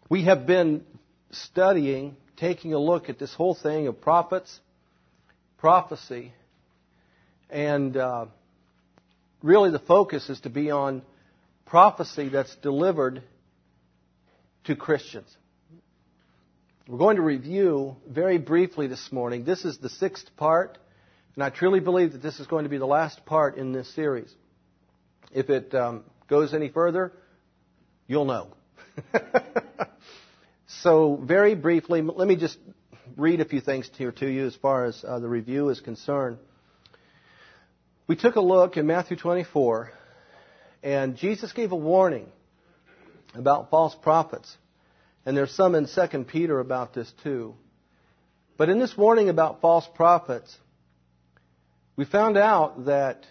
We have been studying, taking a look at this whole thing of prophets, prophecy, and really the focus is to be on prophecy that's delivered to Christians. We're going to review very briefly this morning. This is the 6th part, and I truly believe that this is going to be the last part in this series. If it goes any further, you'll know. So very briefly, let me just read a few things here to you as far as the review is concerned. We took a look in Matthew 24, and Jesus gave a warning about false prophets. And there's some in 2 Peter about this too. But in this warning about false prophets, we found out that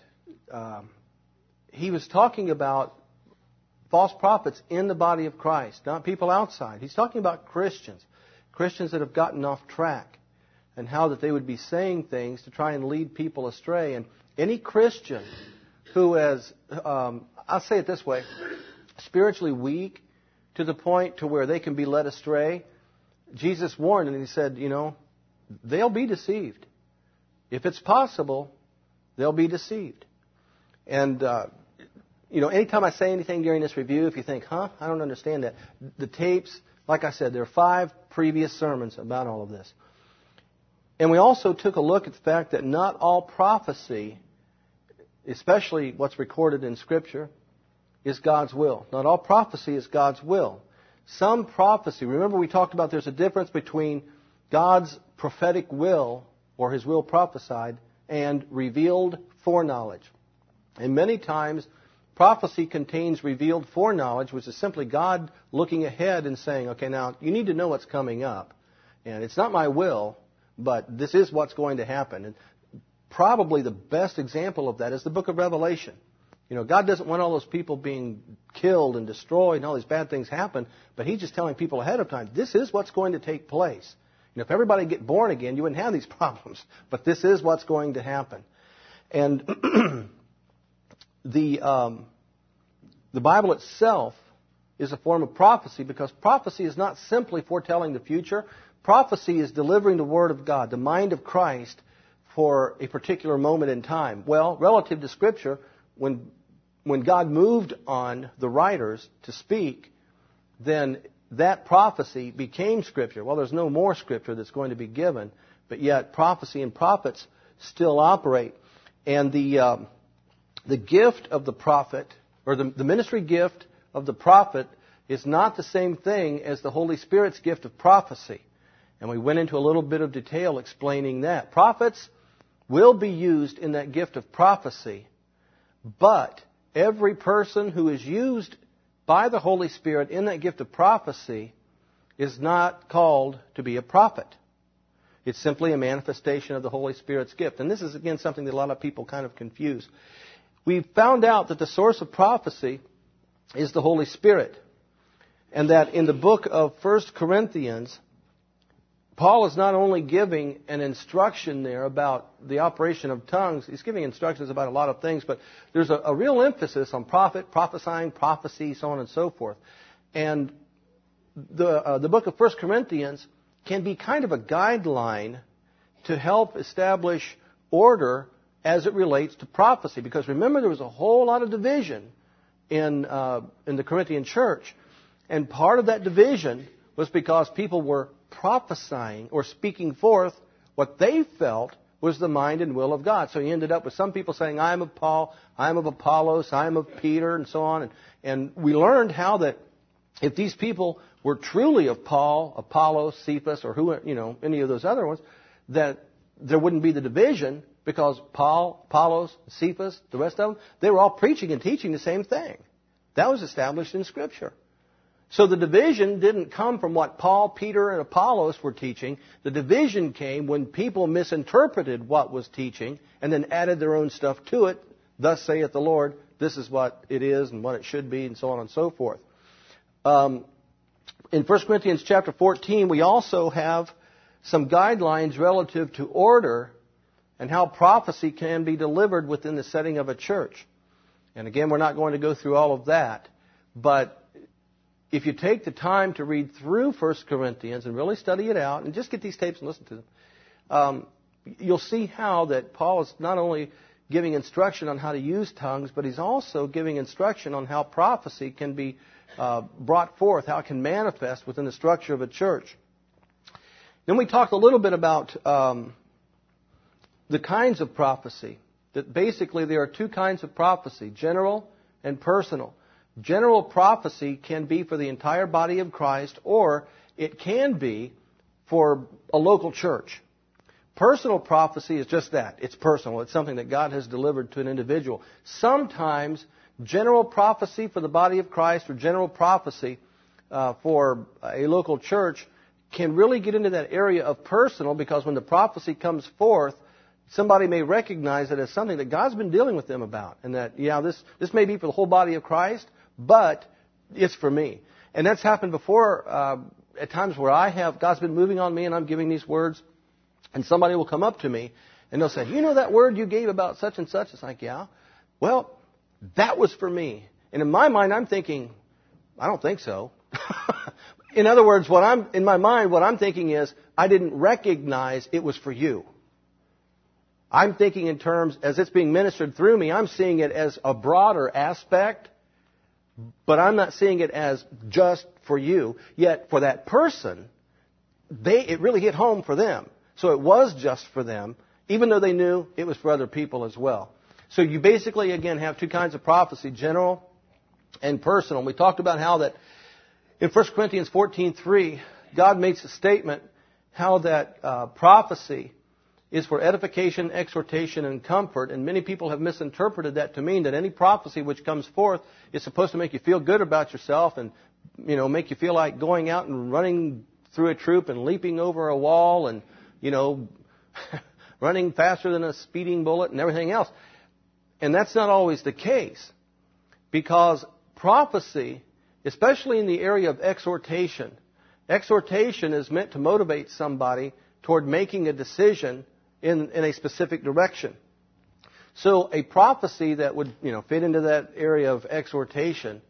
he was talking about false prophets in the body of Christ, not people outside. He's talking about Christians that have gotten off track, and how that they would be saying things to try and lead people astray. And any Christian who is, I'll say it this way, spiritually weak to the point to where they can be led astray, Jesus warned, and he said, they'll be deceived. If it's possible, they'll be deceived. And anytime I say anything during this review, if you think, I don't understand that, the tapes, like I said, there are 5 previous sermons about all of this. And we also took a look at the fact that not all prophecy, especially what's recorded in Scripture, is God's will. Not all prophecy is God's will. Some prophecy, remember we talked about there's a difference between God's prophetic will, or His will prophesied, and revealed foreknowledge. And many times, prophecy contains revealed foreknowledge, which is simply God looking ahead and saying, okay, now you need to know what's coming up. And it's not my will, but this is what's going to happen. And probably the best example of that is the book of Revelation. God doesn't want all those people being killed and destroyed and all these bad things happen, but He's just telling people ahead of time, this is what's going to take place. If everybody get born again, you wouldn't have these problems. But this is what's going to happen. And the Bible itself is a form of prophecy, because prophecy is not simply foretelling the future. Prophecy is delivering the Word of God, the mind of Christ, for a particular moment in time. Well, relative to Scripture, when God moved on the writers to speak, then that prophecy became Scripture. Well, there's no more Scripture that's going to be given, but yet prophecy and prophets still operate. And the gift of the prophet, or the ministry gift of the prophet, is not the same thing as the Holy Spirit's gift of prophecy. And we went into a little bit of detail explaining that. Prophets will be used in that gift of prophecy, but every person who is used by the Holy Spirit in that gift of prophecy is not called to be a prophet. It's simply a manifestation of the Holy Spirit's gift. And this is, again, something that a lot of people kind of confuse. We found out that the source of prophecy is the Holy Spirit. And that in the book of 1 Corinthians, Paul is not only giving an instruction there about the operation of tongues, he's giving instructions about a lot of things, but there's a real emphasis on prophet, prophesying, prophecy, so on and so forth. And the book of 1 Corinthians can be kind of a guideline to help establish order as it relates to prophecy. Because remember, there was a whole lot of division in the Corinthian church. And part of that division was because people were prophesying or speaking forth what they felt was the mind and will of God. So he ended up with some people saying, I am of Paul, I am of Apollos, I am of Peter, and so on. And we learned how that if these people were truly of Paul, Apollos, Cephas, or any of those other ones, that there wouldn't be the division, because Paul, Apollos, Cephas, the rest of them, they were all preaching and teaching the same thing. That was established in Scripture. So the division didn't come from what Paul, Peter, and Apollos were teaching. The division came when people misinterpreted what was teaching and then added their own stuff to it. Thus saith the Lord, this is what it is and what it should be, and so on and so forth. In 1 Corinthians chapter 14, we also have some guidelines relative to order and how prophecy can be delivered within the setting of a church. And again, we're not going to go through all of that, but if you take the time to read through 1 Corinthians and really study it out, and just get these tapes and listen to them, you'll see how that Paul is not only giving instruction on how to use tongues, but he's also giving instruction on how prophecy can be brought forth, how it can manifest within the structure of a church. Then we talked a little bit about the kinds of prophecy. That basically there are two kinds of prophecy, general and personal. General prophecy can be for the entire body of Christ, or it can be for a local church. Personal prophecy is just that. It's personal. It's something that God has delivered to an individual. Sometimes general prophecy for the body of Christ or general prophecy for a local church can really get into that area of personal, because when the prophecy comes forth, somebody may recognize it as something that God's been dealing with them about. And that, this may be for the whole body of Christ, but it's for me. And that's happened before at times where God's been moving on me and I'm giving these words. And somebody will come up to me and they'll say, you know that word you gave about such and such? It's like, yeah. Well, that was for me. And in my mind, I'm thinking, I don't think so. In other words, in my mind, what I'm thinking is, I didn't recognize it was for you. I'm thinking in terms, as it's being ministered through me, I'm seeing it as a broader aspect, but I'm not seeing it as just for you. Yet for that person, it really hit home for them. So it was just for them, even though they knew it was for other people as well. So you basically, again, have two kinds of prophecy, general and personal. We talked about how that in 1 Corinthians 14:3, God makes a statement how that prophecy is for edification, exhortation, and comfort. And many people have misinterpreted that to mean that any prophecy which comes forth is supposed to make you feel good about yourself and, make you feel like going out and running through a troop and leaping over a wall and, running faster than a speeding bullet and everything else. And that's not always the case, because prophecy, especially in the area of exhortation is meant to motivate somebody toward making a decision in a specific direction. So a prophecy that would, fit into that area of exhortation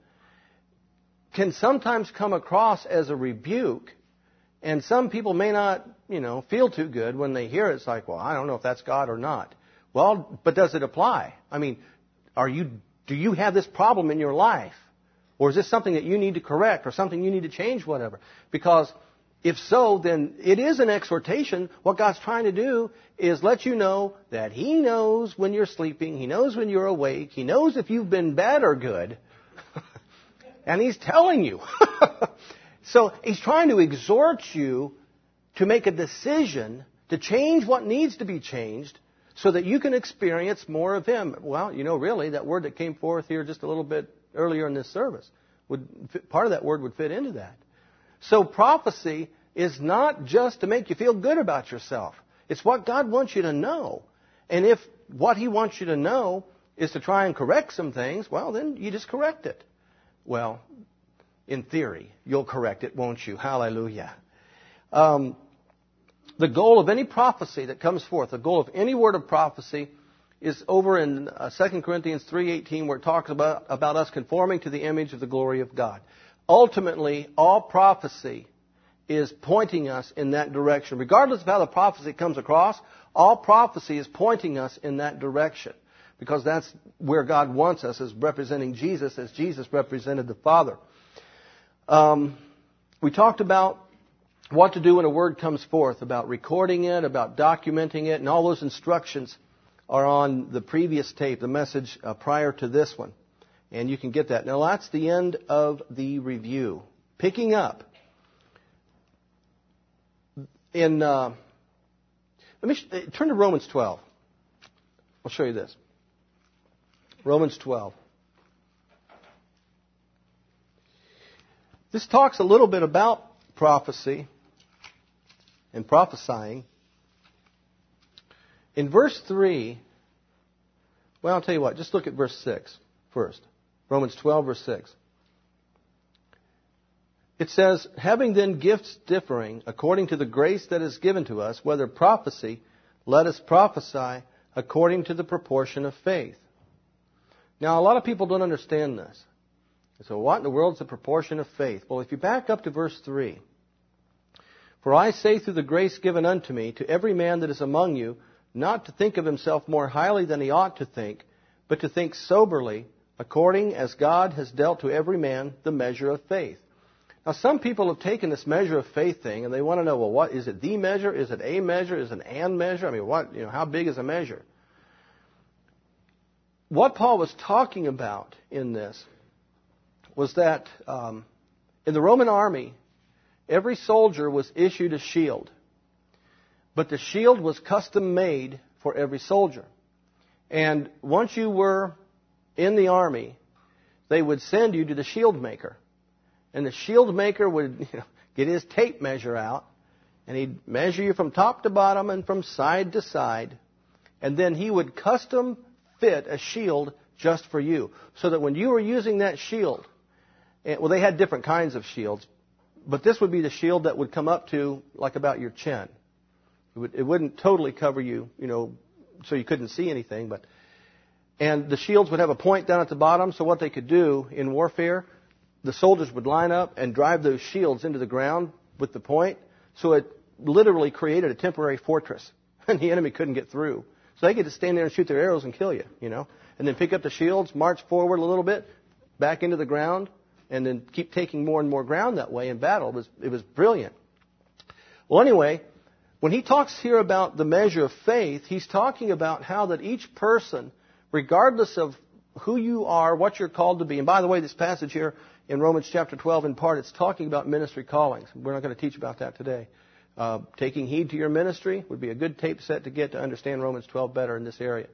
can sometimes come across as a rebuke, and some people may not, feel too good when they hear it. It's like, well, I don't know if that's God or not. Well, but does it apply? I mean, do you have this problem in your life? Or is this something that you need to correct or something you need to change, whatever? Because if so, then it is an exhortation. What God's trying to do is let you know that He knows when you're sleeping. He knows when you're awake. He knows if you've been bad or good. And He's telling you. So He's trying to exhort you to make a decision to change what needs to be changed so that you can experience more of Him. Well, really, that word that came forth here just a little bit earlier in this service, part of that word would fit into that. So prophecy is not just to make you feel good about yourself. It's what God wants you to know. And if what He wants you to know is to try and correct some things, well, then you just correct it. Well, in theory, you'll correct it, won't you? Hallelujah. The goal of any prophecy that comes forth, the goal of any word of prophecy, is over in 2 Corinthians 3:18, where it talks about us conforming to the image of the glory of God. Ultimately, all prophecy is pointing us in that direction. Regardless of how the prophecy comes across, all prophecy is pointing us in that direction, because that's where God wants us, as representing Jesus, as Jesus represented the Father. We talked about what to do when a word comes forth, about recording it, about documenting it, and all those instructions are on the previous tape, the message prior to this one. And you can get that. Now that's the end of the review. Picking up. Turn to Romans 12. I'll show you this. Romans 12. This talks a little bit about prophecy and prophesying. In verse 3, well, I'll tell you what, just look at verse 6 first. Romans 12, verse 6. It says, having then gifts differing according to the grace that is given to us, whether prophecy, let us prophesy according to the proportion of faith. Now, a lot of people don't understand this. So what in the world is the proportion of faith? Well, if you back up to verse 3, for I say through the grace given unto me, to every man that is among you, not to think of himself more highly than he ought to think, but to think soberly, according as God has dealt to every man the measure of faith. Now, some people have taken this measure of faith thing, and they want to know, well, what is it? The measure? Is it a measure? Is it an and measure? I mean, what? How big is a measure? What Paul was talking about in this was that in the Roman army, every soldier was issued a shield, but the shield was custom made for every soldier. And once you were in the army, they would send you to the shield maker. And the shield maker would get his tape measure out, and he'd measure you from top to bottom and from side to side. And then he would custom fit a shield just for you. So that when you were using that shield, well, they had different kinds of shields, but this would be the shield that would come up to like about your chin. It wouldn't totally cover you, so you couldn't see anything. And the shields would have a point down at the bottom, so what they could do in warfare, the soldiers would line up and drive those shields into the ground with the point, so it literally created a temporary fortress, and the enemy couldn't get through. So they could just stand there and shoot their arrows and kill you, and then pick up the shields, march forward a little bit, back into the ground, and then keep taking more and more ground that way in battle. It was brilliant. Well, anyway, when he talks here about the measure of faith, he's talking about how that each person, regardless of who you are, what you're called to be. And by the way, this passage here in Romans chapter 12, in part, it's talking about ministry callings. We're not going to teach about that today. Taking heed to your ministry would be a good tape set to get to understand Romans 12 better in this area.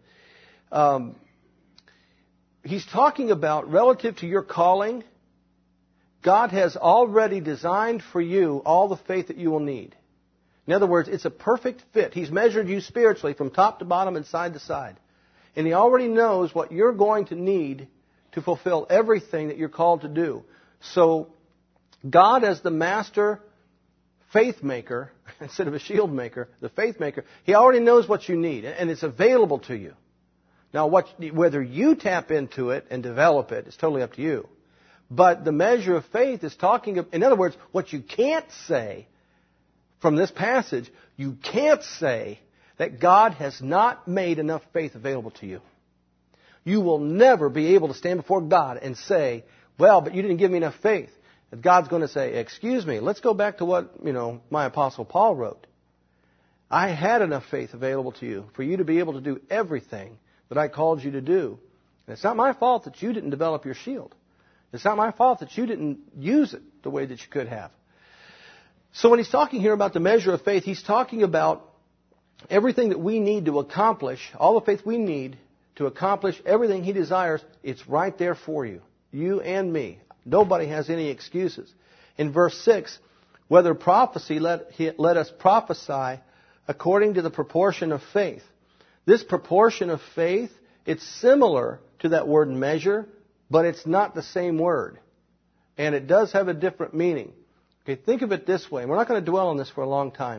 He's talking about relative to your calling, God has already designed for you all the faith that you will need. In other words, it's a perfect fit. He's measured you spiritually from top to bottom and side to side. And He already knows what you're going to need to fulfill everything that you're called to do. So, God as the master faith maker, instead of a shield maker, the faith maker, He already knows what you need, and it's available to you. Now, whether you tap into it and develop it is totally up to you. But the measure of faith is talking of, in other words, what you can't say from this passage, you can't say that God has not made enough faith available to you. You will never be able to stand before God and say, well, but you didn't give me enough faith. And God's going to say, excuse me, let's go back to what, my Apostle Paul wrote. I had enough faith available to you for you to be able to do everything that I called you to do. And it's not my fault that you didn't develop your shield. It's not my fault that you didn't use it the way that you could have. So when he's talking here about the measure of faith, he's talking about everything that we need to accomplish, all the faith we need to accomplish everything He desires. It's right there for you, you and me. Nobody has any excuses. In verse 6, whether prophecy, let us prophesy according to the proportion of faith. This proportion of faith, it's similar to that word measure, but it's not the same word. And it does have a different meaning. Okay, think of it this way. And we're not going to dwell on this for a long time.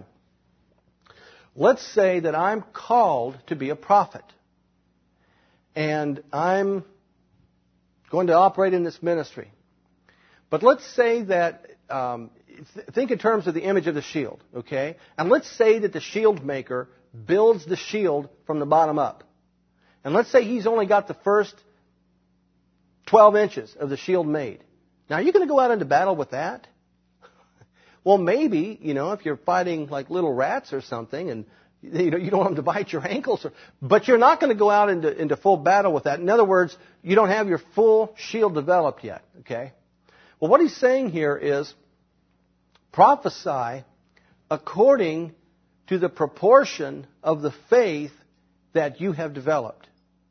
Let's say that I'm called to be a prophet. And I'm going to operate in this ministry. But let's say that, think in terms of the image of the shield, okay? And let's say that the shield maker builds the shield from the bottom up. And let's say he's only got the first 12 inches of the shield made. Now, are you going to go out into battle with that? Well, maybe, if you're fighting like little rats or something and, you don't want them to bite your ankles. But you're not going to go out into full battle with that. In other words, you don't have your full shield developed yet, okay? Well, what he's saying here is prophesy according to the proportion of the faith that you have developed.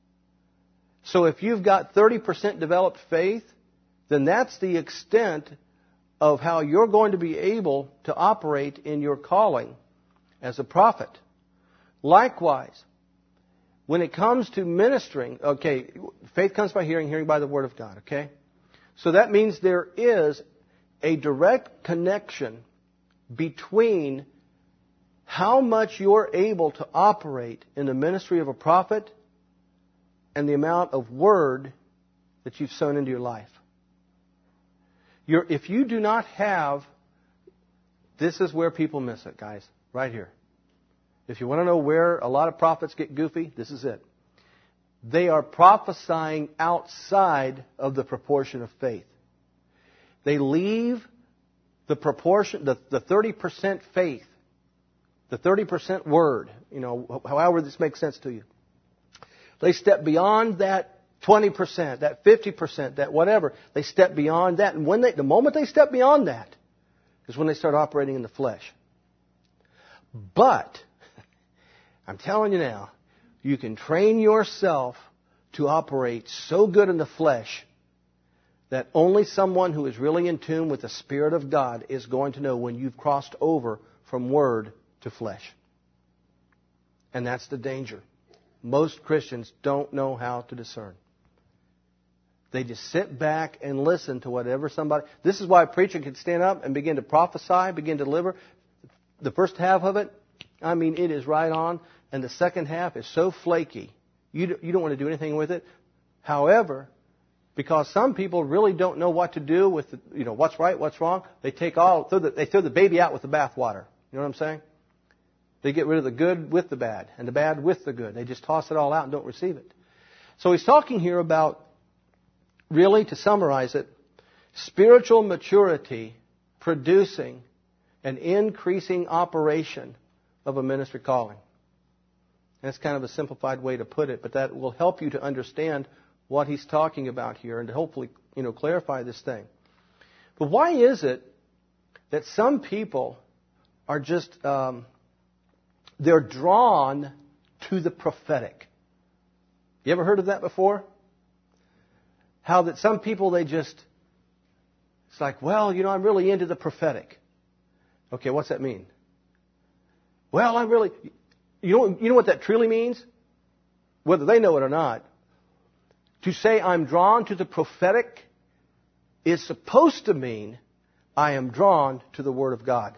So if you've got 30% developed faith, then that's the extent of how you're going to be able to operate in your calling as a prophet. Likewise, when it comes to ministering, okay, faith comes by hearing, hearing by the Word of God, okay? So that means there is a direct connection between how much you're able to operate in the ministry of a prophet and the amount of Word that you've sown into your life. If you do not have, this is where people miss it, guys, right here. If you want to know where a lot of prophets get goofy, this is it. They are prophesying outside of the proportion of faith. They leave the proportion, the 30% faith, the 30% word, however this makes sense to you. They step beyond that 20%, that 50%, that whatever. They step beyond that. And the moment they step beyond that is when they start operating in the flesh. But, I'm telling you now, you can train yourself to operate so good in the flesh that only someone who is really in tune with the Spirit of God is going to know when you've crossed over from word to flesh. And that's the danger. Most Christians don't know how to discern. They just sit back and listen to whatever somebody... This is why a preacher can stand up and begin to prophesy, begin to deliver. The first half of it, it is right on. And the second half is so flaky. You don't want to do anything with it. However, because some people really don't know what to do with what's right, what's wrong, they throw the baby out with the bathwater. You know what I'm saying? They get rid of the good with the bad and the bad with the good. They just toss it all out and don't receive it. So he's talking here about, really, to summarize it, spiritual maturity producing an increasing operation of a ministry calling. That's kind of a simplified way to put it, but that will help you to understand what he's talking about here and to hopefully, clarify this thing. But why is it that some people are just, they're drawn to the prophetic? You ever heard of that before? How that some people, it's like, well, I'm really into the prophetic. Okay, what's that mean? Well, you know what that truly means? Whether they know it or not. To say I'm drawn to the prophetic is supposed to mean I am drawn to the Word of God.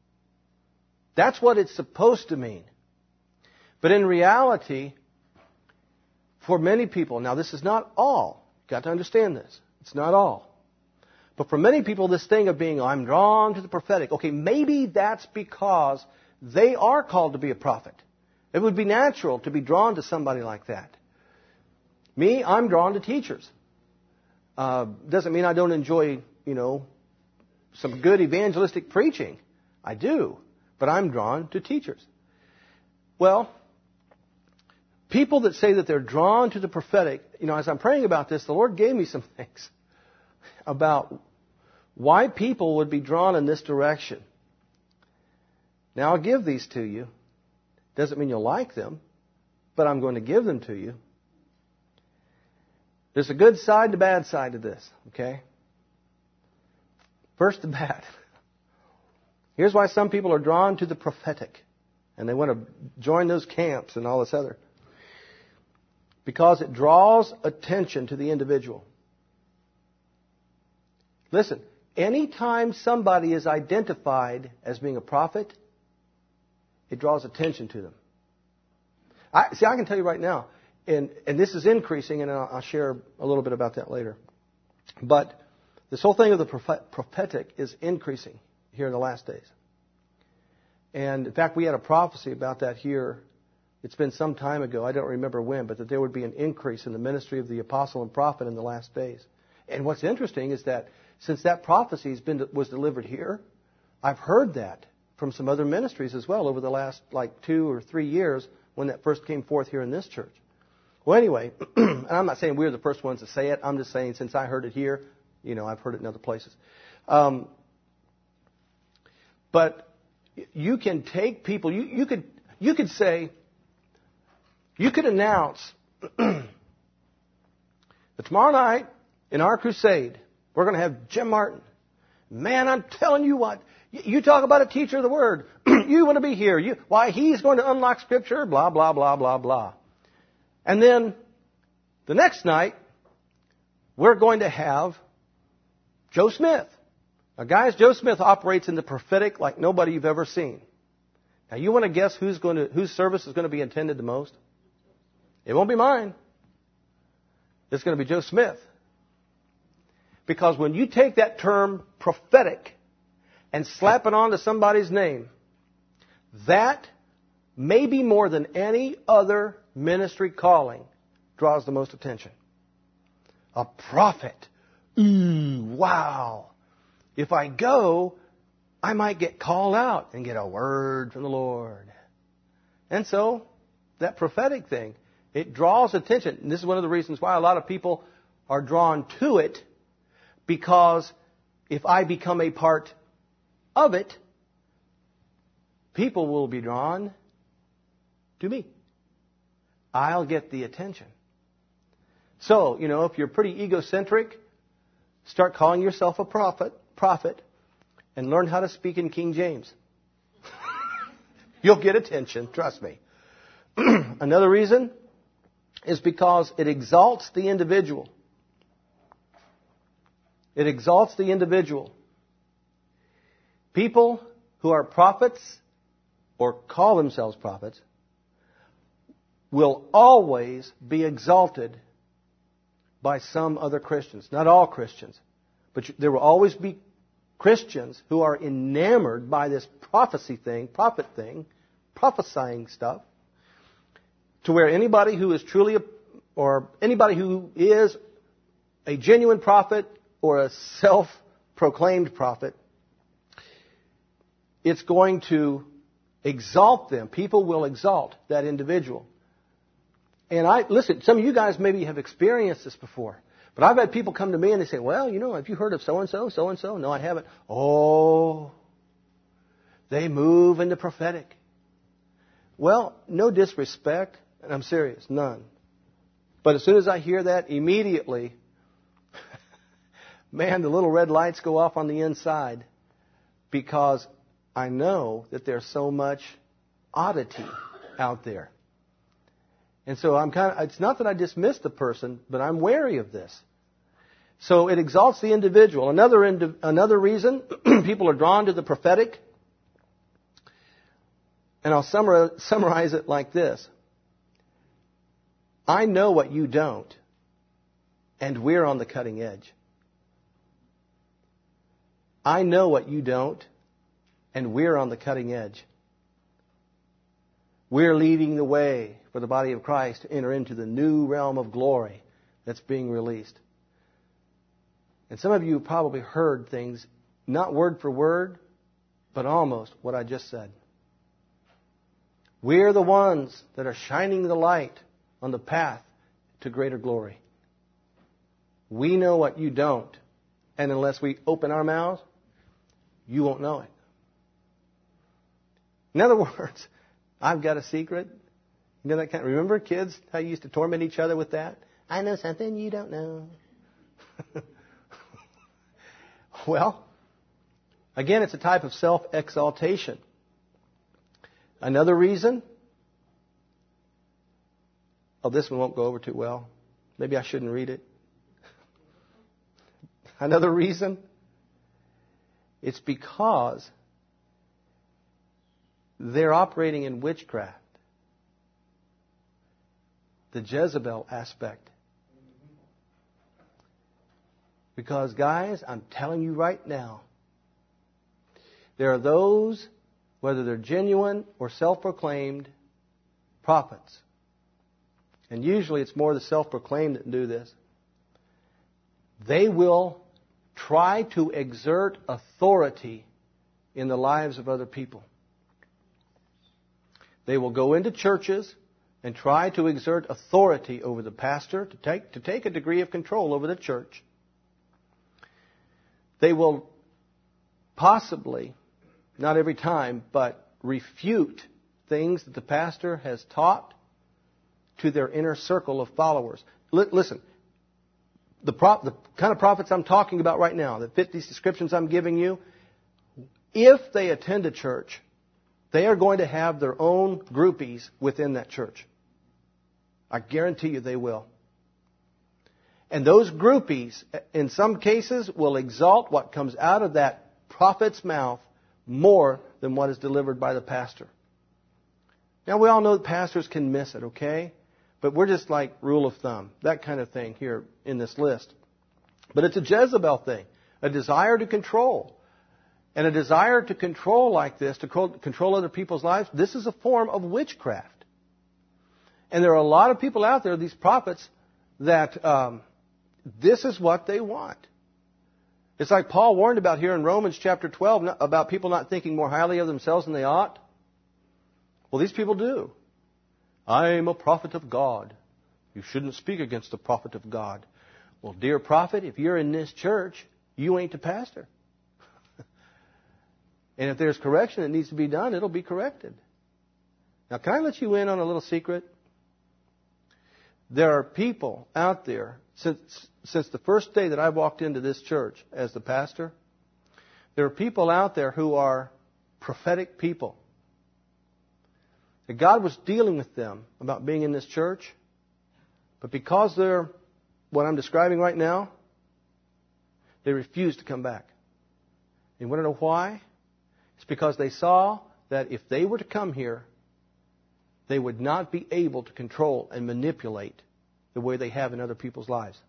That's what it's supposed to mean. But in reality, for many people, now this is not all. You've got to understand this. It's not all. But for many people, this thing of being, I'm drawn to the prophetic. Okay, maybe that's because they are called to be a prophet. It would be natural to be drawn to somebody like that. Me, I'm drawn to teachers. Doesn't mean I don't enjoy, some good evangelistic preaching. I do. But I'm drawn to teachers. Well, people that say that they're drawn to the prophetic, as I'm praying about this, the Lord gave me some things about why people would be drawn in this direction. Now, I'll give these to you. Doesn't mean you'll like them, but I'm going to give them to you. There's a good side and a bad side to this, okay? First, the bad. Here's why some people are drawn to the prophetic, and they want to join those camps and all this other. Because it draws attention to the individual. Listen, anytime somebody is identified as being a prophet, it draws attention to them. I can tell you right now, and this is increasing, and I'll share a little bit about that later. But this whole thing of the prophetic is increasing here in the last days. And in fact, we had a prophecy about that here. It's been some time ago, I don't remember when, but that there would be an increase in the ministry of the apostle and prophet in the last days. And what's interesting is that since that prophecy was delivered here, I've heard that from some other ministries as well over the last 2 or 3 years when that first came forth here in this church. Well, anyway, and I'm not saying we're the first ones to say it. I'm just saying since I heard it here, I've heard it in other places. But you can take people, you could say, you could announce that tomorrow night in our crusade, we're going to have Jim Martin. Man, I'm telling you what, you talk about a teacher of the Word. You want to be here. He's going to unlock Scripture, blah, blah, blah, blah, blah. And then the next night, we're going to have Joe Smith. Now, guys, Joe Smith operates in the prophetic like nobody you've ever seen. Now, you want to guess whose service is going to be attended the most? It won't be mine. It's going to be Joe Smith. Because when you take that term prophetic and slap it onto somebody's name, that maybe more than any other ministry calling draws the most attention. A prophet. Ooh, wow. If I go, I might get called out and get a word from the Lord. And so, that prophetic thing, it draws attention. And this is one of the reasons why a lot of people are drawn to it, because if I become a part of it, people will be drawn to me. I'll get the attention. So, if you're pretty egocentric, start calling yourself a prophet, and learn how to speak in King James. You'll get attention, trust me. Another reason is because it exalts the individual. It exalts the individual. People who are prophets or call themselves prophets will always be exalted by some other Christians. Not all Christians, but there will always be Christians who are enamored by this prophet thing, prophesying stuff, to where anybody who is truly or anybody who is a genuine prophet or a self-proclaimed prophet, it's going to exalt them. People will exalt that individual. And listen, some of you guys maybe have experienced this before. But I've had people come to me and they say, well, have you heard of so-and-so, so-and-so? No, I haven't. Oh, they move in the prophetic. Well, no disrespect, and I'm serious, none. But as soon as I hear that, immediately, man, the little red lights go off on the inside, because I know that there's so much oddity out there. And so it's not that I dismiss the person, but I'm wary of this. So it exalts the individual. Another reason people are drawn to the prophetic, and I'll summarize it like this. I know what you don't, and we're on the cutting edge. I know what you don't, and we're on the cutting edge. We're leading the way for the body of Christ to enter into the new realm of glory that's being released. And some of you have probably heard things, not word for word, but almost what I just said. We're the ones that are shining the light on the path to greater glory. We know what you don't. And unless we open our mouths, you won't know it. In other words, I've got a secret. You know that kind of, remember kids, how you used to torment each other with that? I know something you don't know. Well, again, it's a type of self-exaltation. Another reason, this one won't go over too well. Maybe I shouldn't read it. Another reason, it's because they're operating in witchcraft. The Jezebel aspect. Because, guys, I'm telling you right now, there are those, whether they're genuine or self-proclaimed, prophets. And usually it's more the self-proclaimed that do this. They will try to exert authority in the lives of other people. They will go into churches and try to exert authority over the pastor, to take a degree of control over the church. They will possibly, not every time, but refute things that the pastor has taught to their inner circle of followers. Listen, the kind of prophets I'm talking about right now, that fit these descriptions I'm giving you, if they attend a church, they are going to have their own groupies within that church. I guarantee you they will. And those groupies, in some cases, will exalt what comes out of that prophet's mouth more than what is delivered by the pastor. Now, we all know that pastors can miss it, okay? But we're just like rule of thumb, that kind of thing here in this list. But it's a Jezebel thing, a desire to control. And a desire to control like this, to control other people's lives, this is a form of witchcraft. And there are a lot of people out there, these prophets, that this is what they want. It's like Paul warned about here in Romans chapter 12, about people not thinking more highly of themselves than they ought. Well, these people do. I am a prophet of God. You shouldn't speak against the prophet of God. Well, dear prophet, if you're in this church, you ain't the pastor. And if there's correction that needs to be done, it'll be corrected. Now, can I let you in on a little secret? There are people out there, since the first day that I walked into this church as the pastor, there are people out there who are prophetic people. And God was dealing with them about being in this church, but because they're what I'm describing right now, they refuse to come back. You want to know why? It's because they saw that if they were to come here, they would not be able to control and manipulate the way they have in other people's lives.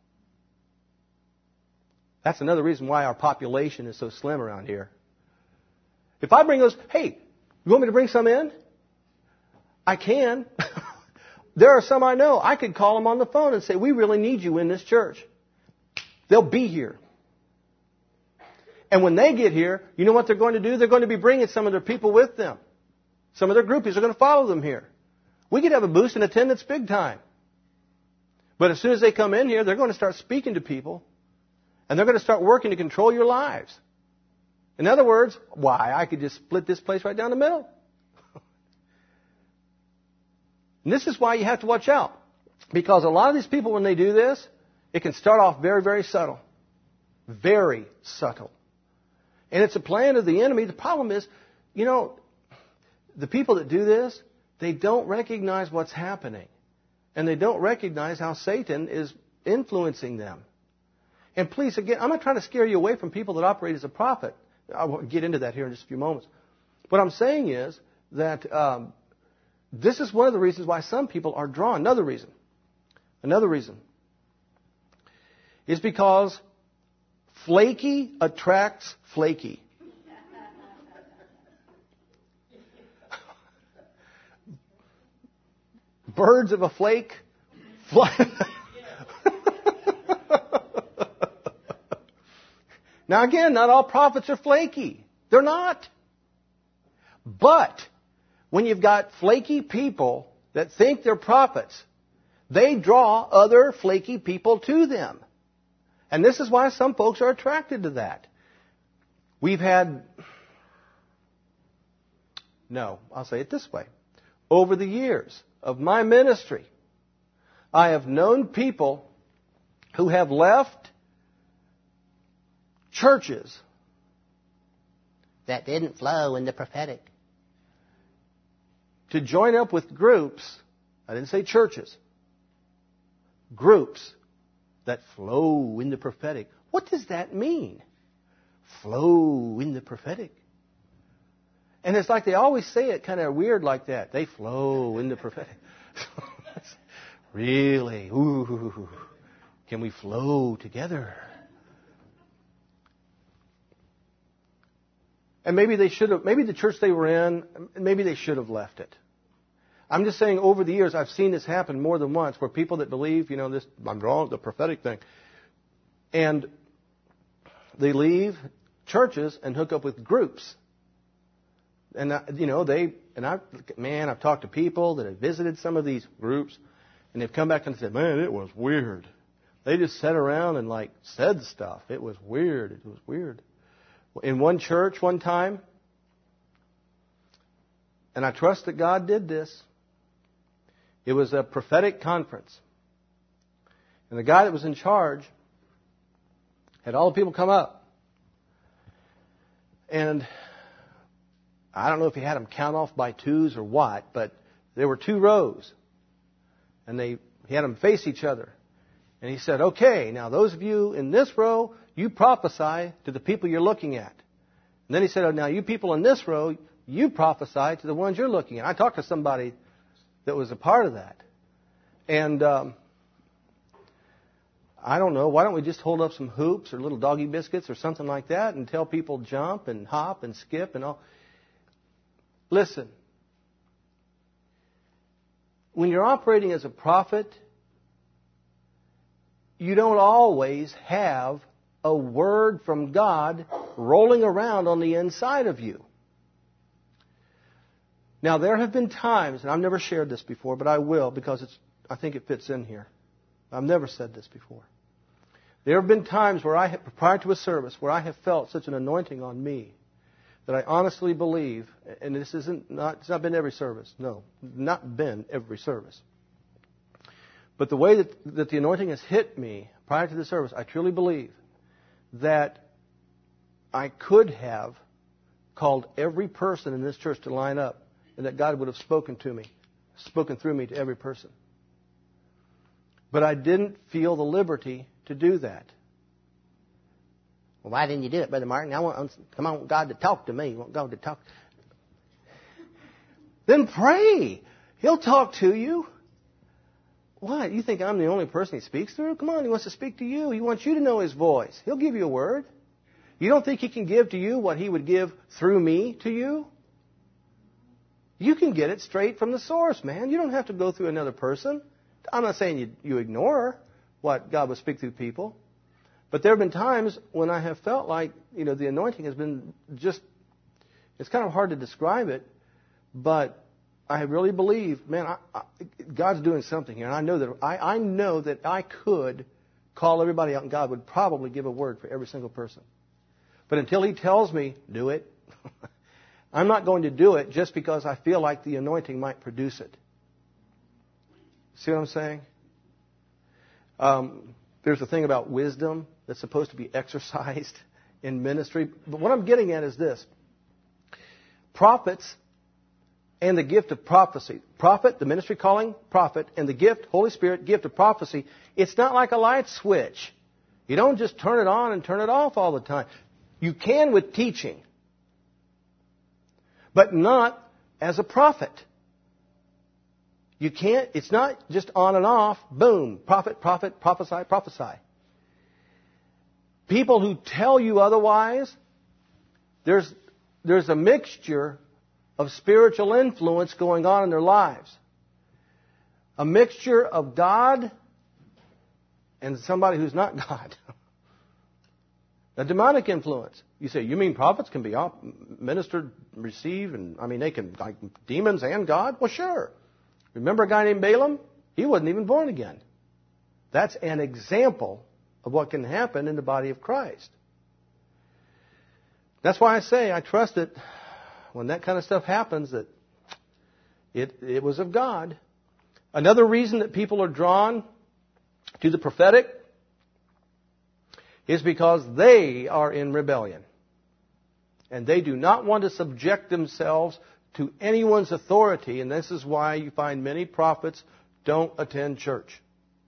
That's another reason why our population is so slim around here. If I bring those, hey, you want me to bring some in? I can. There are some I know. I could call them on the phone and say, we really need you in this church. They'll be here. And when they get here, you know what they're going to do? They're going to be bringing some of their people with them. Some of their groupies are going to follow them here. We could have a boost in attendance big time. But as soon as they come in here, they're going to start speaking to people. And they're going to start working to control your lives. In other words, why? I could just split this place right down the middle. And this is why you have to watch out. Because a lot of these people, when they do this, it can start off very, very subtle. Very subtle. And it's a plan of the enemy. The problem is, you know, the people that do this, they don't recognize what's happening. And they don't recognize how Satan is influencing them. And please, again, I'm not trying to scare you away from people that operate as a prophet. I'll get into that here in just a few moments. What I'm saying is that this is one of the reasons why some people are drawn. Another reason is because flaky attracts flaky. Birds of a flake fly. Now again, not all prophets are flaky. They're not. But when you've got flaky people that think they're prophets, they draw other flaky people to them. And this is why some folks are attracted to that. I'll say it this way. Over the years of my ministry, I have known people who have left churches that didn't flow in the prophetic to join up with groups, I didn't say churches, groups that flow in the prophetic. What does that mean? Flow in the prophetic. And it's like they always say it kind of weird like that. They flow in the prophetic. Really? Ooh, can we flow together? And maybe the church they were in, maybe they should have left it. I'm just saying over the years, I've seen this happen more than once where people that believe, this, I'm drawing the prophetic thing. And they leave churches and hook up with groups. And, I've talked to people that have visited some of these groups and they've come back and said, man, it was weird. They just sat around and said stuff. It was weird. It was weird. In one church one time, and I trust that God did this, it was a prophetic conference. And the guy that was in charge had all the people come up. And I don't know if he had them count off by twos or what, but there were 2 rows. And he had them face each other. And he said, okay, now those of you in this row, you prophesy to the people you're looking at. And then he said, now you people in this row, you prophesy to the ones you're looking at. I talked to somebody that was a part of that. And I don't know, why don't we just hold up some hoops or little doggy biscuits or something like that and tell people jump and hop and skip and all? Listen, when you're operating as a prophet, you don't always have a word from God rolling around on the inside of you. Now, there have been times, and I've never shared this before, but I will because I think it fits in here. I've never said this before. There have been times where prior to a service, where I have felt such an anointing on me that I honestly believe, and it's not been every service. No, not been every service. But the way that the anointing has hit me prior to the service, I truly believe that I could have called every person in this church to line up, and that God would have spoken through me to every person. But I didn't feel the liberty to do that. Well, why didn't you do it, Brother Martin? I want God to talk to me. I want God to talk. Then pray. He'll talk to you. What? You think I'm the only person He speaks through? Come on, He wants to speak to you. He wants you to know His voice. He'll give you a word. You don't think He can give to you what He would give through me to you? You can get it straight from the source, man. You don't have to go through another person. I'm not saying you ignore what God would speak through people. But there have been times when I have felt like, the anointing has been just, it's kind of hard to describe it, but I really believe, man, God's doing something here. And I know that I could call everybody out and God would probably give a word for every single person. But until He tells me, do it, I'm not going to do it just because I feel like the anointing might produce it. See what I'm saying? There's a thing about wisdom that's supposed to be exercised in ministry. But what I'm getting at is this. Prophets and the gift of prophecy. Prophet, the ministry calling, prophet, and the gift, Holy Spirit, gift of prophecy. It's not like a light switch. You don't just turn it on and turn it off all the time. You can with teaching, but not as a prophet. You can't, it's not just on and off, boom, prophet, prophesy, prophesy. People who tell you otherwise, there's a mixture of spiritual influence going on in their lives. A mixture of God and somebody who's not God. A demonic influence. You say, you mean prophets can be ministered, received, and they can, like demons and God? Well, sure. Remember a guy named Balaam? He wasn't even born again. That's an example of what can happen in the body of Christ. That's why I say I trust it when that kind of stuff happens that it was of God. Another reason that people are drawn to the prophetic is because they are in rebellion. And they do not want to subject themselves to anyone's authority, and this is why you find many prophets don't attend church.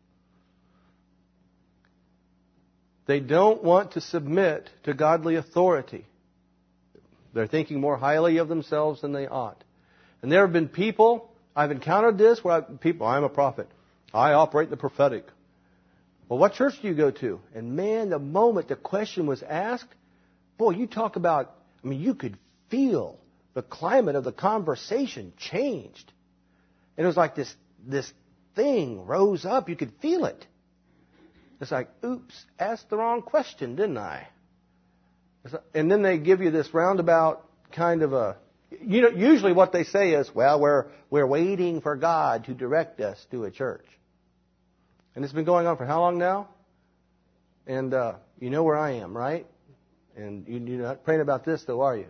They don't want to submit to godly authority. They're thinking more highly of themselves than they ought. And there have been people, I've encountered this, where I'm a prophet. I operate in the prophetic. Well, what church do you go to? And man, the moment the question was asked, boy, you talk about, you could feel the climate of the conversation changed. And it was like this thing rose up. You could feel it. It's like, oops, asked the wrong question, didn't I? And then they give you this roundabout kind of a, usually what they say is, well, we're waiting for God to direct us to a church. And it's been going on for how long now? And you know where I am, right? And you're not praying about this, though, are you?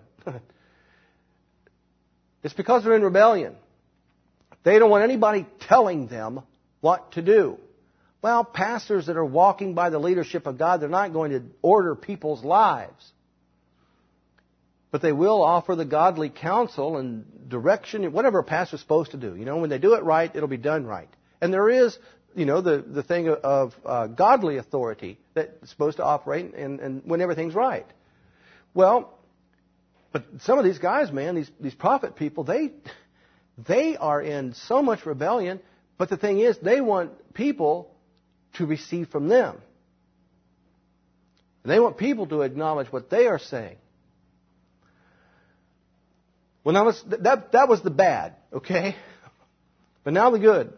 It's because they're in rebellion. They don't want anybody telling them what to do. Well, pastors that are walking by the leadership of God, they're not going to order people's lives. But they will offer the godly counsel and direction, whatever a pastor's supposed to do. When they do it right, it'll be done right. And there is, the thing of godly authority that's supposed to operate and when everything's right. Well, but some of these guys, man, these prophet people, they are in so much rebellion. But the thing is, they want people to receive from them. And they want people to acknowledge what they are saying. Well, now that was the bad, okay? But now the good.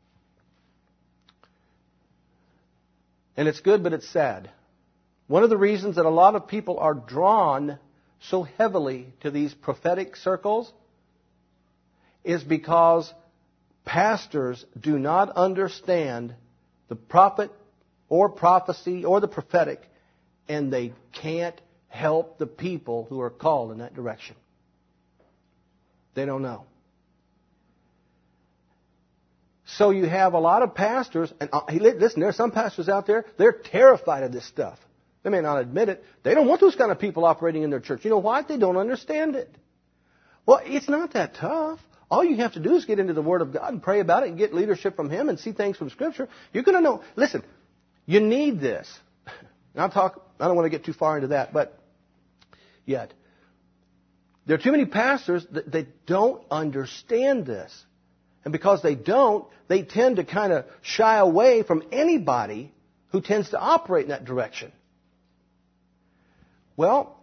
And it's good, but it's sad. One of the reasons that a lot of people are drawn so heavily to these prophetic circles is because pastors do not understand the prophet or prophecy or the prophetic, and they can't help the people who are called in that direction. They don't know. So you have a lot of pastors, and listen, there are some pastors out there, they're terrified of this stuff. They may not admit it. They don't want those kind of people operating in their church. You know why? They don't understand it. Well, it's not that tough. All you have to do is get into the Word of God and pray about it and get leadership from Him and see things from Scripture. You're going to know. Listen, you need this. And I don't want to get too far into that, but yet. There are too many pastors that don't understand this. And because they don't, they tend to kind of shy away from anybody who tends to operate in that direction. Well,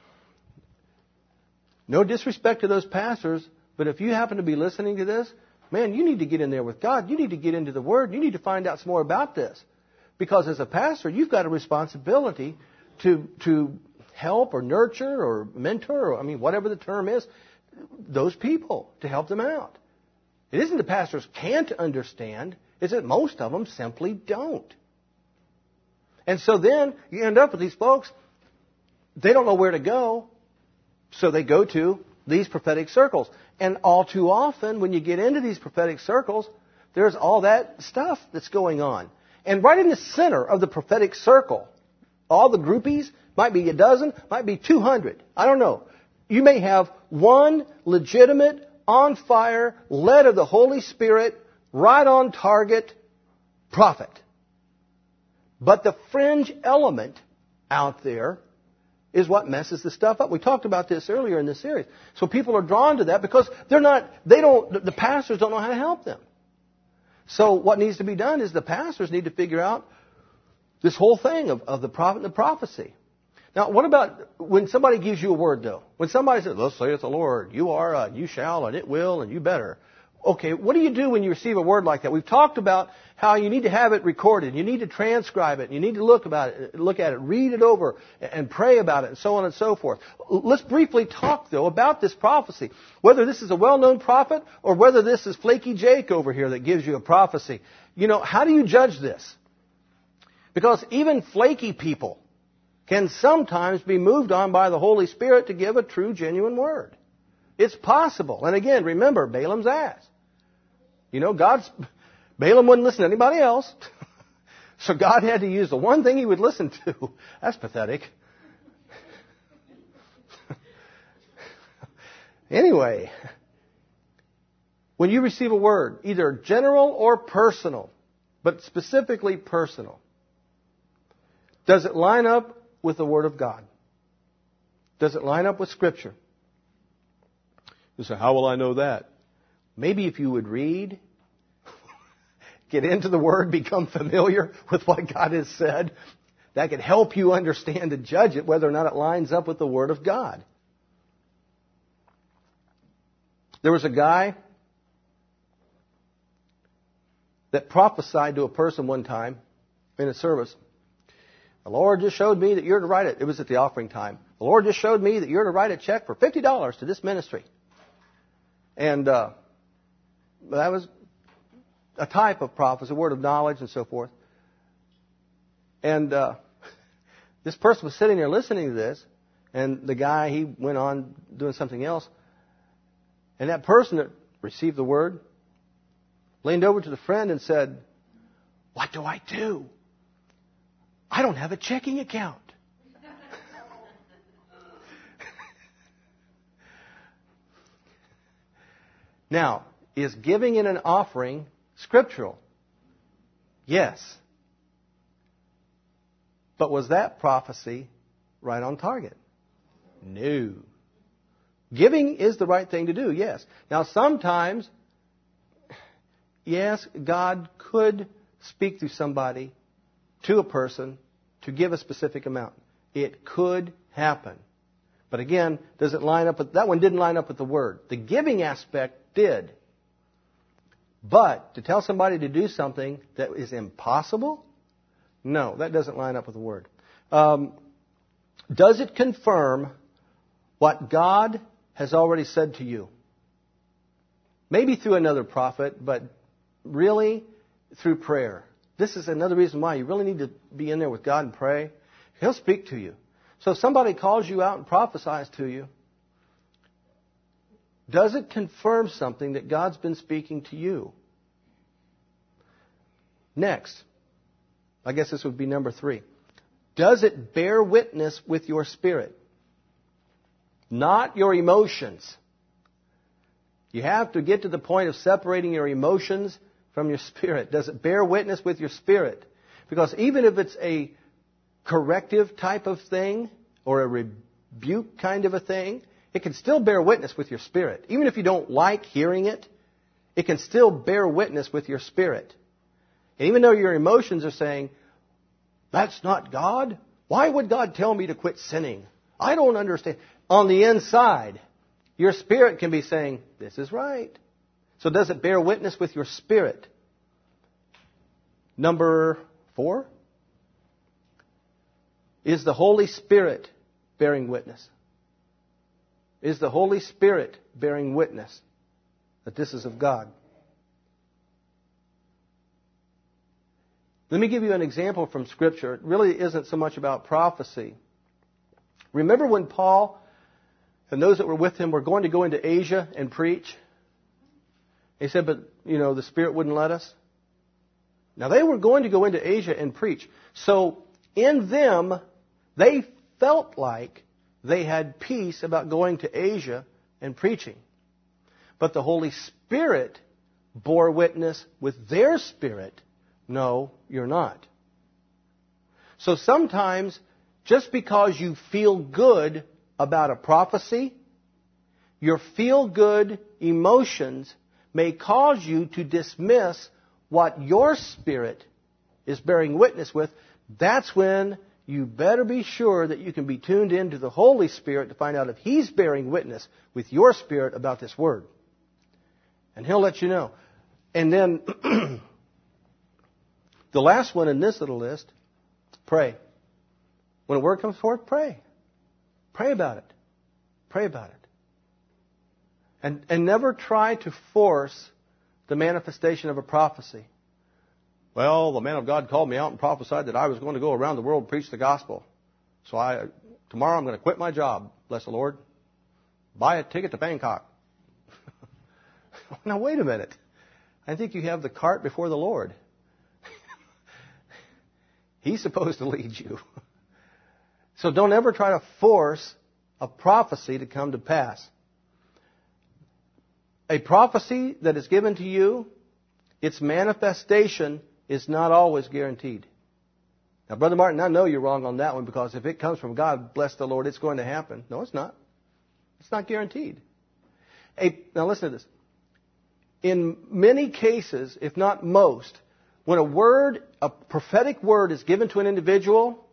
no disrespect to those pastors, but if you happen to be listening to this, man, you need to get in there with God. You need to get into the Word. You need to find out some more about this. Because as a pastor, you've got a responsibility to help or nurture or mentor, or whatever the term is, those people, to help them out. It isn't the pastors can't understand, it's that most of them simply don't. And so then you end up with these folks, they don't know where to go, so they go to these prophetic circles. And all too often, when you get into these prophetic circles, there's all that stuff that's going on. And right in the center of the prophetic circle, all the groupies, might be a dozen, might be 200. I don't know. You may have one legitimate, on fire, led of the Holy Spirit, right on target prophet. But the fringe element out there is what messes the stuff up. We talked about this earlier in this series. So people are drawn to that because the pastors don't know how to help them. So what needs to be done is the pastors need to figure out this whole thing of the prophet and the prophecy. Now, what about when somebody gives you a word, though? When somebody says, "Thus saith the Lord, you are, and you shall, and it will, and you better." Okay, what do you do when you receive a word like that? We've talked about how you need to have it recorded. You need to transcribe it. You need to look at it, read it over, and pray about it, and so on and so forth. Let's briefly talk, though, about this prophecy. Whether this is a well-known prophet or whether this is Flaky Jake over here that gives you a prophecy. How do you judge this? Because even flaky people can sometimes be moved on by the Holy Spirit to give a true, genuine word. It's possible. And again, remember Balaam's ass. Balaam wouldn't listen to anybody else. So God had to use the one thing he would listen to. That's pathetic. Anyway, when you receive a word, either general or personal, but specifically personal, does it line up with the Word of God? Does it line up with Scripture? You say, how will I know that? Maybe if you would read, get into the Word, become familiar with what God has said, that could help you understand and judge it, whether or not it lines up with the Word of God. There was a guy that prophesied to a person one time in a service. The Lord just showed me that you're to write it. It was at the offering time. The Lord just showed me that you're to write a check for $50 to this ministry. And that was a type of prophecy, a word of knowledge and so forth. And this person was sitting there listening to this, and the guy, he went on doing something else. And that person that received the word leaned over to the friend and said, "What do I do? I don't have a checking account." Now, is giving in an offering scriptural? Yes. But was that prophecy right on target? No. Giving is the right thing to do, yes. Now, sometimes, yes, God could speak through somebody to a person to give a specific amount. It could happen. But again, doesn't line up with, that one didn't line up with the Word. The giving aspect did. But to tell somebody to do something that is impossible? No, that doesn't line up with the Word. Does it confirm what God has already said to you? Maybe through another prophet, but really through prayer. This is another reason why you really need to be in there with God and pray. He'll speak to you. So if somebody calls you out and prophesies to you, does it confirm something that God's been speaking to you? Next, I guess this would be number 3. Does it bear witness with your spirit? Not your emotions. You have to get to the point of separating your emotions from your spirit. Does it bear witness with your spirit? Because even if it's a corrective type of thing or a rebuke kind of a thing, it can still bear witness with your spirit. Even if you don't like hearing it, it can still bear witness with your spirit. And even though your emotions are saying, that's not God. Why would God tell me to quit sinning? I don't understand. On the inside, your spirit can be saying, this is right. So does it bear witness with your spirit? Number 4. Is the Holy Spirit bearing witness? Is the Holy Spirit bearing witness that this is of God? Let me give you an example from Scripture. It really isn't so much about prophecy. Remember when Paul and those that were with him were going to go into Asia and preach? He said, but, the Spirit wouldn't let us. Now, they were going to go into Asia and preach. So, in them, they felt like they had peace about going to Asia and preaching. But the Holy Spirit bore witness with their spirit, no, you're not. So sometimes, just because you feel good about a prophecy, your feel-good emotions may cause you to dismiss what your spirit is bearing witness with. That's when you better be sure that you can be tuned into the Holy Spirit to find out if He's bearing witness with your spirit about this Word. And He'll let you know. And then, the last one in this little list, pray. When a word comes forth, pray. Pray about it. Pray about it. And never try to force the manifestation of a prophecy. Well, the man of God called me out and prophesied that I was going to go around the world and preach the gospel. So tomorrow I'm going to quit my job, bless the Lord. Buy a ticket to Bangkok. Now, wait a minute. I think you have the cart before the Lord. He's supposed to lead you. So don't ever try to force a prophecy to come to pass. A prophecy that is given to you, its manifestation is not always guaranteed. Now, Brother Martin, I know you're wrong on that one, because if it comes from God, bless the Lord, it's going to happen. No, it's not. It's not guaranteed. Now listen to this. In many cases, if not most, when a prophetic word is given to an individual,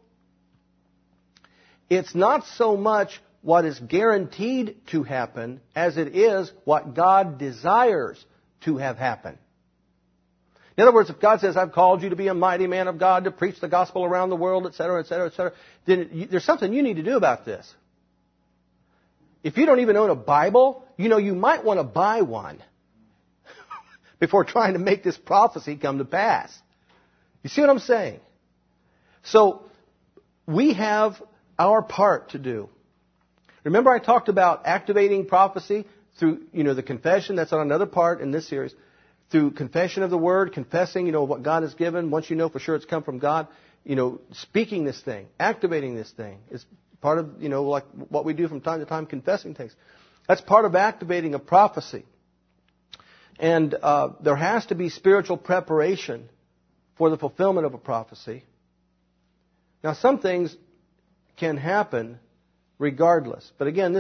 it's not so much what is guaranteed to happen as it is what God desires to have happen. In other words, if God says, I've called you to be a mighty man of God, to preach the gospel around the world, etc., etc., etc., then there's something you need to do about this. If you don't even own a Bible, you might want to buy one before trying to make this prophecy come to pass. You see what I'm saying? So, we have our part to do. Remember I talked about activating prophecy through, the confession. That's on another part in this series. Through confession of the Word, confessing, what God has given. Once you know for sure it's come from God, speaking this thing, activating this thing is part of, like what we do from time to time, confessing things. That's part of activating a prophecy. And there has to be spiritual preparation for the fulfillment of a prophecy. Now, some things can happen regardless. But again,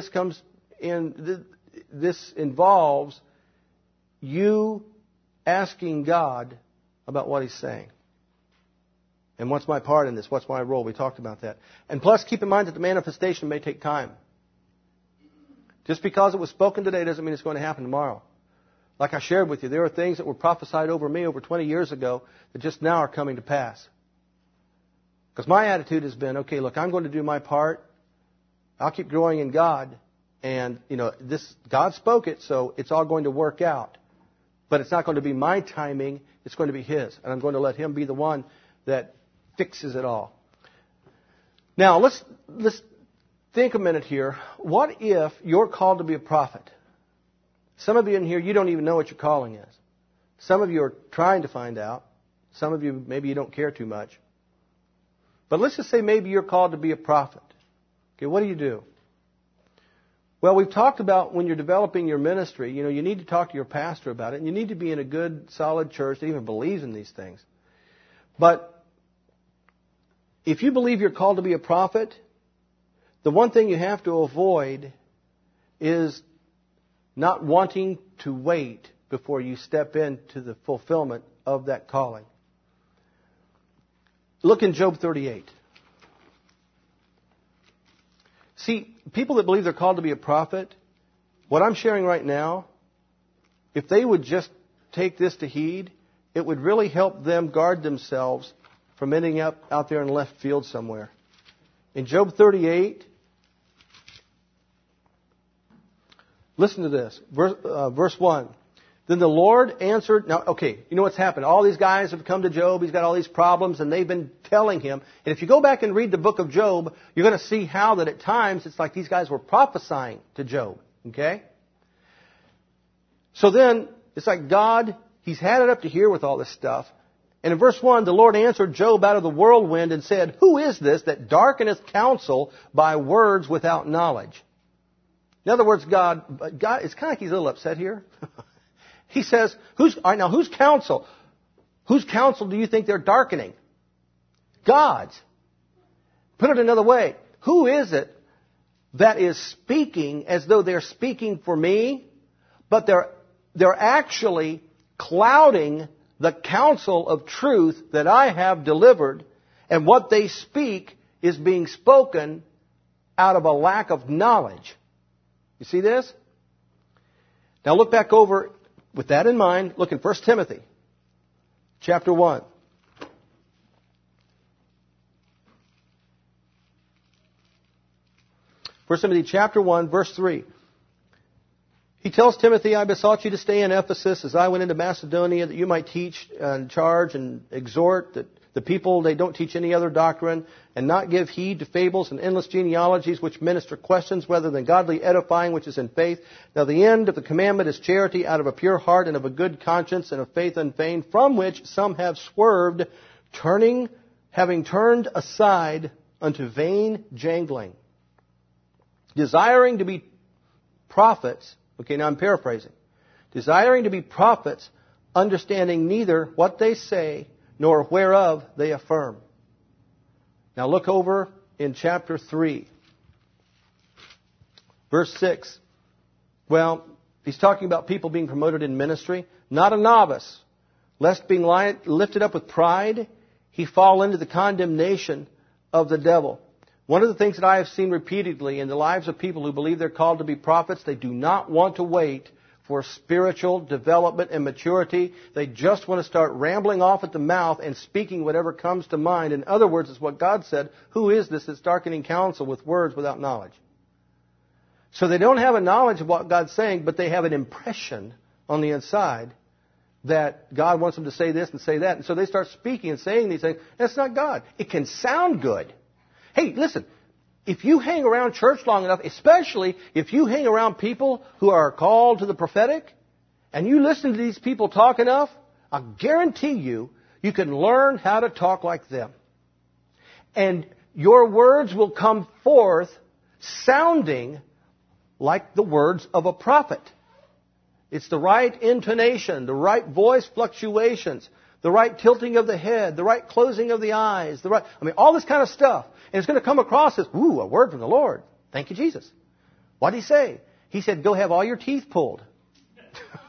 this involves you asking God about what He's saying. And what's my part in this? What's my role? We talked about that. And plus, keep in mind that the manifestation may take time. Just because it was spoken today doesn't mean it's going to happen tomorrow. Like I shared with you, there are things that were prophesied over me over 20 years ago that just now are coming to pass. Because my attitude has been, okay, look, I'm going to do my part. I'll keep growing in God. And, God spoke it, so it's all going to work out. But it's not going to be my timing. It's going to be His. And I'm going to let Him be the one that fixes it all. Now, let's think a minute here. What if you're called to be a prophet? Some of you in here, you don't even know what your calling is. Some of you are trying to find out. Some of you, maybe you don't care too much. But let's just say maybe you're called to be a prophet. Okay, what do? Well, we've talked about when you're developing your ministry, you need to talk to your pastor about it. And you need to be in a good, solid church that even believes in these things. But if you believe you're called to be a prophet, the one thing you have to avoid is not wanting to wait before you step into the fulfillment of that calling. Look in Job 38. See, people that believe they're called to be a prophet, what I'm sharing right now, if they would just take this to heed, it would really help them guard themselves from ending up out there in left field somewhere. In Job 38, listen to this, verse 1. Then the Lord answered. Now, okay, you know what's happened. All these guys have come to Job. He's got all these problems, and they've been telling him. And if you go back and read the book of Job, you're going to see how that at times it's like these guys were prophesying to Job. Okay? So then, it's like God, He's had it up to here with all this stuff. And in verse 1, the Lord answered Job out of the whirlwind and said, Who is this that darkeneth counsel by words without knowledge? In other words, God, it's kind of like He's a little upset here. He says, whose counsel? Whose counsel do you think they're darkening? God's. Put it another way. Who is it that is speaking as though they're speaking for me, but they're actually clouding the counsel of truth that I have delivered, and what they speak is being spoken out of a lack of knowledge. You see this? Now look back over, with that in mind, look in 1 Timothy chapter 1. 1 Timothy chapter 1, verse 3. He tells Timothy, I besought you to stay in Ephesus as I went into Macedonia, that you might teach and charge and exhort that the people, they don't teach any other doctrine, and not give heed to fables and endless genealogies which minister questions rather than godly edifying which is in faith. Now the end of the commandment is charity out of a pure heart and of a good conscience and of faith unfeigned, from which some have swerved, having turned aside unto vain jangling, desiring to be prophets. Okay, now I'm paraphrasing. Desiring to be prophets, understanding neither what they say nor whereof they affirm. Now look over in chapter 3, verse 6. Well, he's talking about people being promoted in ministry. Not a novice, lest being lifted up with pride, he fall into the condemnation of the devil. One of the things that I have seen repeatedly in the lives of people who believe they're called to be prophets, they do not want to wait for spiritual development and maturity. They just want to start rambling off at the mouth and speaking whatever comes to mind. In other words, it's what God said, who is this that's darkening counsel with words without knowledge? So they don't have a knowledge of what God's saying, but they have an impression on the inside that God wants them to say this and say that. And so they start speaking and saying these things. That's not God. It can sound good. Hey, listen, if you hang around church long enough, especially if you hang around people who are called to the prophetic, and you listen to these people talk enough, I guarantee you can learn how to talk like them. And your words will come forth sounding like the words of a prophet. It's the right intonation, the right voice fluctuations, the right tilting of the head, the right closing of the eyes, all this kind of stuff. And it's going to come across as, a word from the Lord. Thank you, Jesus. What did He say? He said, go have all your teeth pulled.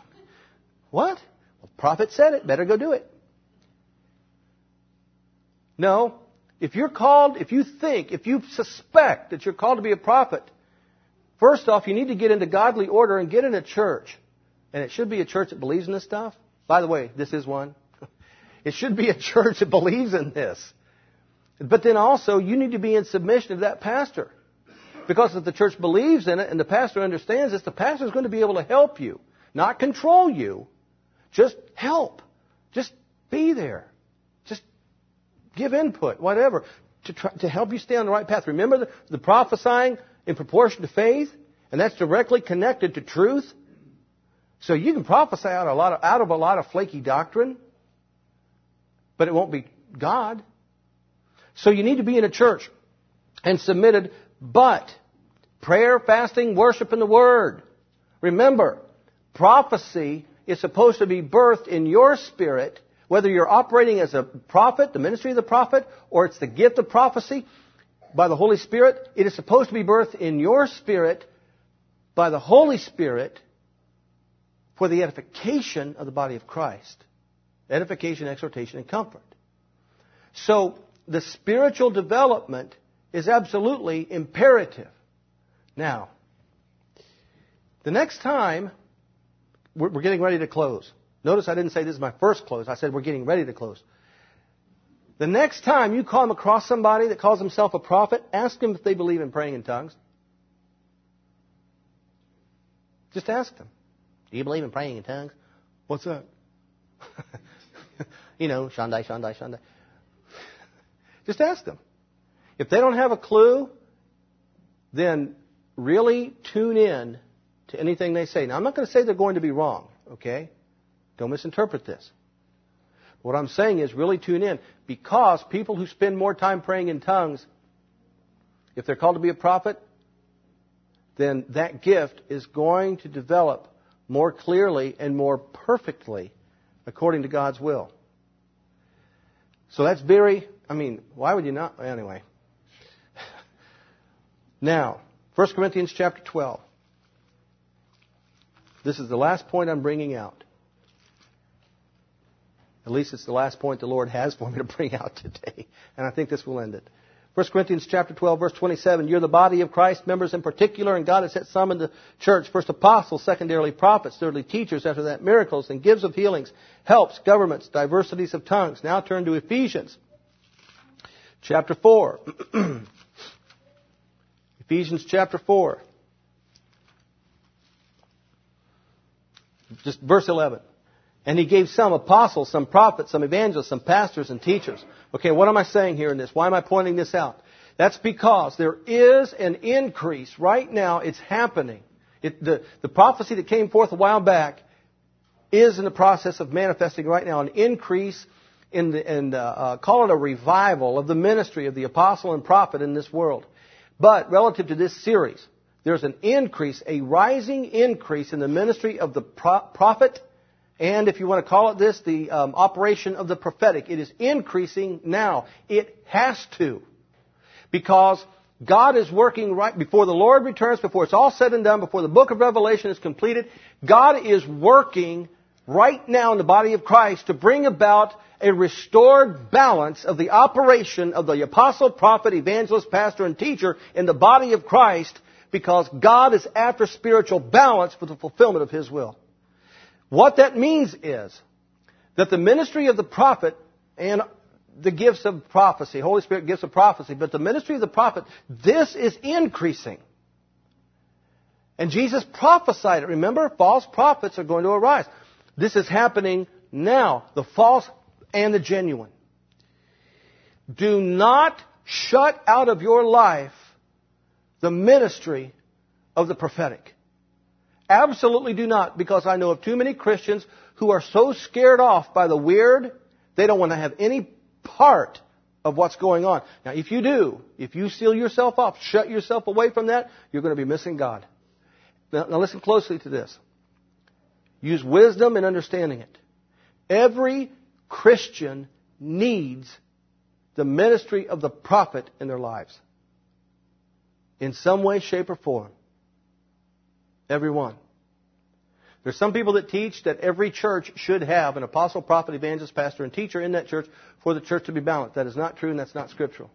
What? Well, the prophet said it. Better go do it. No. If you're called, if you think, if you suspect that you're called to be a prophet, first off, you need to get into godly order and get in a church. And it should be a church that believes in this stuff. By the way, this is one. It should be a church that believes in this. But then also, you need to be in submission to that pastor. Because if the church believes in it and the pastor understands this, the pastor is going to be able to help you. Not control you. Just help. Just be there. Just give input, whatever, to help you stay on the right path. Remember the prophesying in proportion to faith? And that's directly connected to truth. So you can prophesy out of a lot of flaky doctrine, but it won't be God. So you need to be in a church and submitted, but prayer, fasting, worship, and the Word. Remember, prophecy is supposed to be birthed in your spirit, whether you're operating as a prophet, the ministry of the prophet, or it's the gift of prophecy by the Holy Spirit. It is supposed to be birthed in your spirit by the Holy Spirit for the edification of the body of Christ. Edification, exhortation, and comfort. So, the spiritual development is absolutely imperative. Now, the next time, we're getting ready to close. Notice I didn't say this is my first close. I said we're getting ready to close. The next time you come across somebody that calls himself a prophet, ask them if they believe in praying in tongues. Just ask them. Do you believe in praying in tongues? What's that? Shandai, Shandai, Shandai. Just ask them. If they don't have a clue, then really tune in to anything they say. Now, I'm not going to say they're going to be wrong, okay? Don't misinterpret this. What I'm saying is really tune in, because people who spend more time praying in tongues, if they're called to be a prophet, then that gift is going to develop more clearly and more perfectly according to God's will. So that's why would you not? Anyway. Now, 1 Corinthians chapter 12. This is the last point I'm bringing out. At least it's the last point the Lord has for me to bring out today. And I think this will end it. 1 Corinthians chapter 12, verse 27. You're the body of Christ, members in particular, and God has set some in the church. First apostles, secondarily prophets, thirdly teachers, after that miracles and gifts of healings, helps, governments, diversities of tongues. Now turn to Ephesians chapter 4. Ephesians chapter 4. Just verse 11. And he gave some apostles, some prophets, some evangelists, some pastors and teachers. Okay, what am I saying here in this? Why am I pointing this out? That's because there is an increase. Right now, it's happening. The prophecy that came forth a while back is in the process of manifesting right now. An increase call it a revival of the ministry of the apostle and prophet in this world. But relative to this series, there's an increase, a rising increase in the ministry of the prophet, and if you want to call it this, the operation of the prophetic. It is increasing now. It has to. Because God is working right before the Lord returns, before it's all said and done, before the book of Revelation is completed. God is working right now in the body of Christ to bring about a restored balance of the operation of the apostle, prophet, evangelist, pastor, and teacher in the body of Christ, because God is after spiritual balance for the fulfillment of His will. What that means is that the ministry of the prophet and the gifts of prophecy, Holy Spirit gifts of prophecy, but the ministry of the prophet, this is increasing. And Jesus prophesied it. Remember, false prophets are going to arise. This is happening now, the false and the genuine. Do not shut out of your life the ministry of the prophetic. Absolutely do not, because I know of too many Christians who are so scared off by the weird, they don't want to have any part of what's going on. Now, if you do, if you seal yourself off, shut yourself away from that, you're going to be missing God. Now listen closely to this. Use wisdom in understanding it. Every Christian needs the ministry of the prophet in their lives. In some way, shape, or form. Everyone. There's some people that teach that every church should have an apostle, prophet, evangelist, pastor, and teacher in that church for the church to be balanced. That is not true, and that's not scriptural.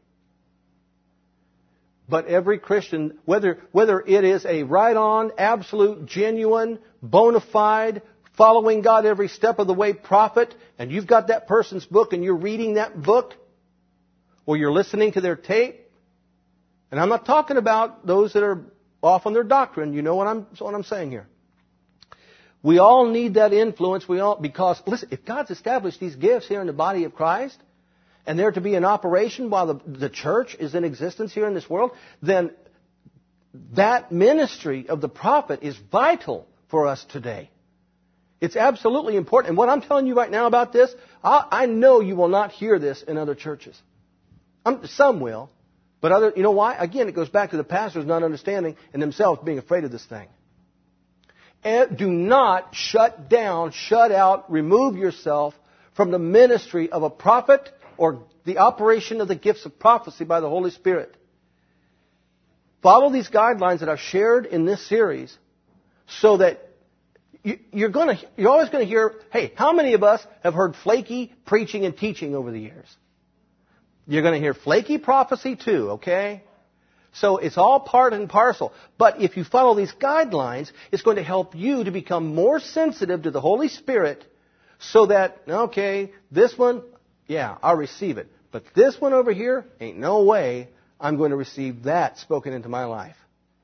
But every Christian, whether it is a right-on, absolute, genuine, bona fide, following God every step of the way prophet, and you've got that person's book and you're reading that book, or you're listening to their tape, and I'm not talking about those that are off on their doctrine. You know what I'm saying here. We all need that influence. Because listen, if God's established these gifts here in the body of Christ, and they're to be in operation while the church is in existence here in this world, then that ministry of the prophet is vital for us today. It's absolutely important. And what I'm telling you right now about this, I know you will not hear this in other churches. Some will, but you know why? Again, it goes back to the pastors not understanding and themselves being afraid of this thing. And do not shut down, shut out, remove yourself from the ministry of a prophet or the operation of the gifts of prophecy by the Holy Spirit. Follow these guidelines that I've shared in this series so that you're always going to hear, hey, how many of us have heard flaky preaching and teaching over the years? You're going to hear flaky prophecy too, okay? So it's all part and parcel. But if you follow these guidelines, it's going to help you to become more sensitive to the Holy Spirit so that, okay, this one, yeah, I'll receive it. But this one over here, ain't no way I'm going to receive that spoken into my life.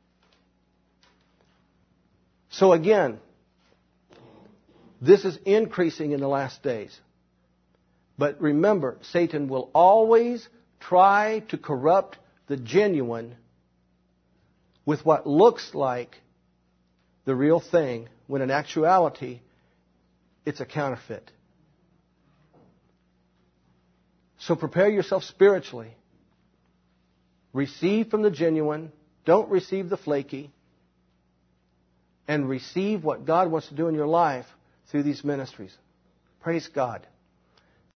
So again, this is increasing in the last days. But remember, Satan will always try to corrupt the genuine with what looks like the real thing, when in actuality, it's a counterfeit. So prepare yourself spiritually. Receive from the genuine. Don't receive the flaky. And receive what God wants to do in your life through these ministries. Praise God.